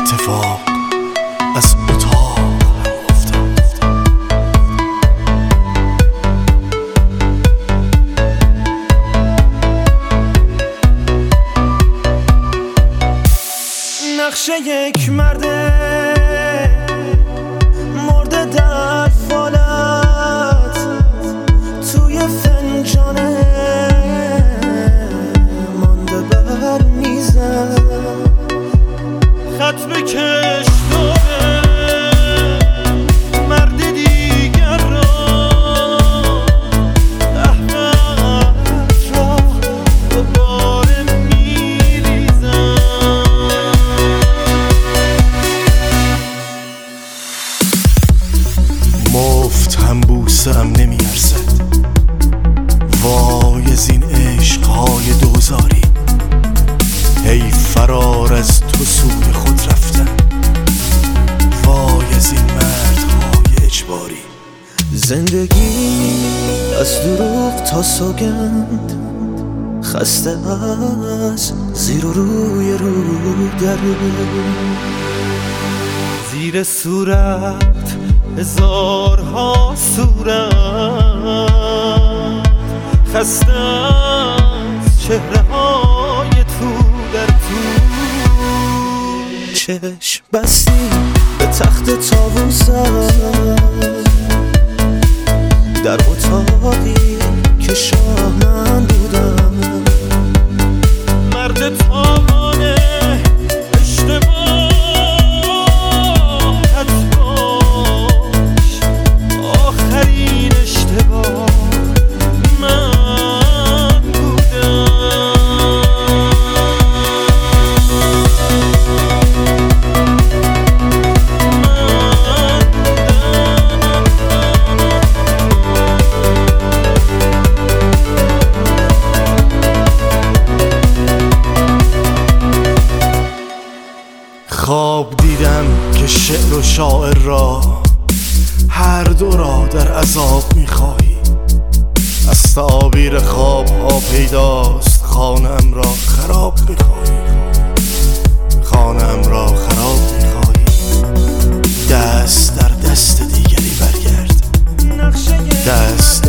اتفاق از اتاق افتاد. نقش یک مرده مرده در فالت توی فنجانه مانده بر میزم خط بکش داره مرد دیگر را احمد را دوباره میریزم. مفت هم بوسه هم نمیارزد وای از این عشقهای دوزاری. هی فرار از تو سوی خود رفتن وای از این مردهای اجباری. زندگی از دروغ تا سوگند خسته از زیر و روی رو درو. زیر صورت هزارها صورت خسته از چهره های تو در تو. چشم بستی به تخت طاووسم در اتاقی که شاه من بودم. مرد تاوانه اشتباهت باش آخرین اشتباه من بودم. خواب دیدم که شعر و شاعر را هر دو را در عذاب میخواهی. از تعابیر خواب ها پیداست خانه‌ام را خراب میخواهی. خانه‌ام را خراب میخواهی. دست در دست دیگری برگرد. دست